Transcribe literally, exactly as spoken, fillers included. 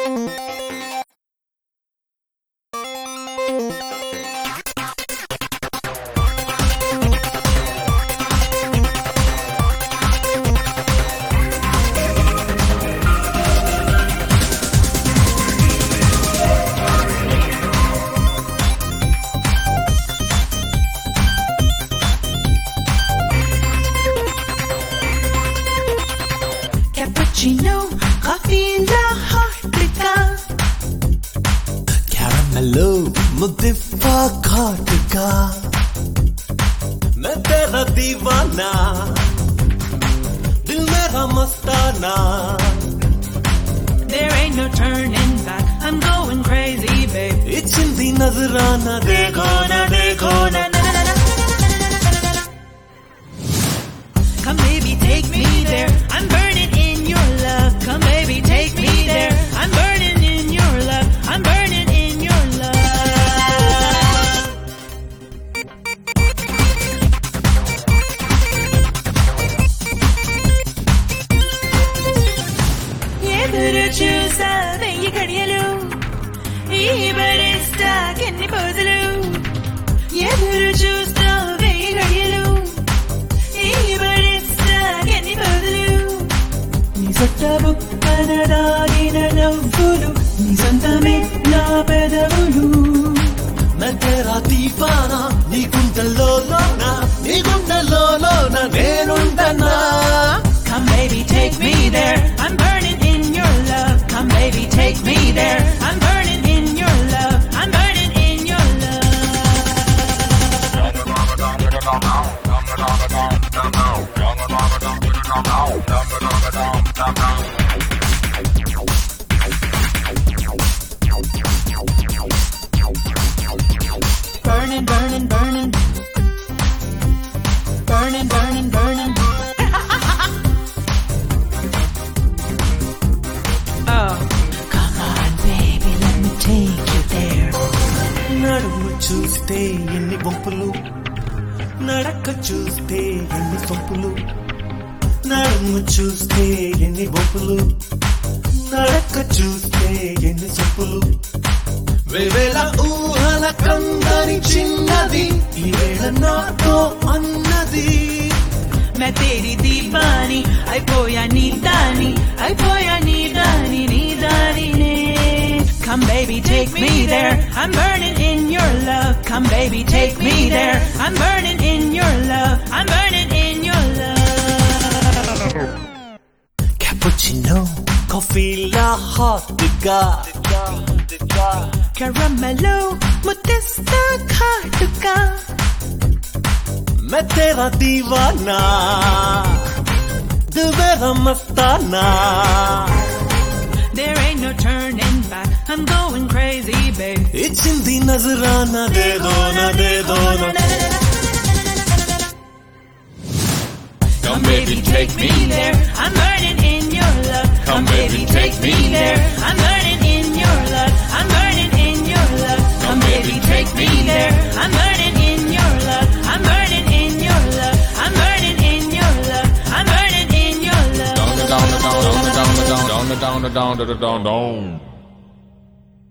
Cappuccino, coffee latte का कैरामेलो मुद्दिफा घाट का मैं तेरा दीवाना दिल मेरा मस्ताना There ain't no turning back, I'm going crazy, babe. इच्छिंदी नजराना देखो ना देखो ना Come baby, take me there, I'm burning in your love. Come baby, take me there, I'm burning in your love. I'm burning in your love. ఎదురు చూసా వెయ్యి గడియలు ఈ బరిస్తా కెన్ని పోజులు ఎదురు చూస్తా వెయ్యి గడియలు ఈ బరిస్తా కెన్ని పోజులు నీ సొట్ట బుక్కన దాగిన నవ్వులు నీ సొంతమే నా పెదవులు मैं तेरा दीवाना నీ గుండెల్లో లోన నీ గుండెల్లో లోన నేనుండనా Come baby, take me there, I'm burning in your love. Come baby, take me there, I'm burning in your love. I'm burning in your love. Burning, burning, burning. Burning, burning, burning. Oh, come on, baby, let me take you there. నడుము చూస్తే ఎన్ని బొంపులు నడక చూస్తే ఎన్ని సొంపులు నడుము చూస్తే ఎన్ని బొంపులు నడక చూస్తే ఎన్ని సొంపులు వేవేల ఊహల కందని చిన్నది ఈ వేళ నాతో అన్నది मैं तेरी दीवानी आई पोया नी दानी आई पोया नी दानी नी दानी ने Come baby, take me there, I'm burning in your love. Come baby, take me there, I'm burning in your love. I'm burning in your love. Cappuccino, coffee la hot ga Caramello, muttista khatuka. मैं तेरा दीवाना दिल मेरा मस्ताना There ain't no turning back, I'm going crazy, babe. इच्छिंदी नजराना दे दो ना दे दो ना Come baby, take me there, I'm burning in your love. Come baby, take me there, I'm burning in your love. I'm burning in your love. Come baby, take me there, I'm burning in your love. I'm burning in your love. I'm burning in your love. I'm burning in your love. Down, down, down, down, down, down, down, down, down, down, down, down.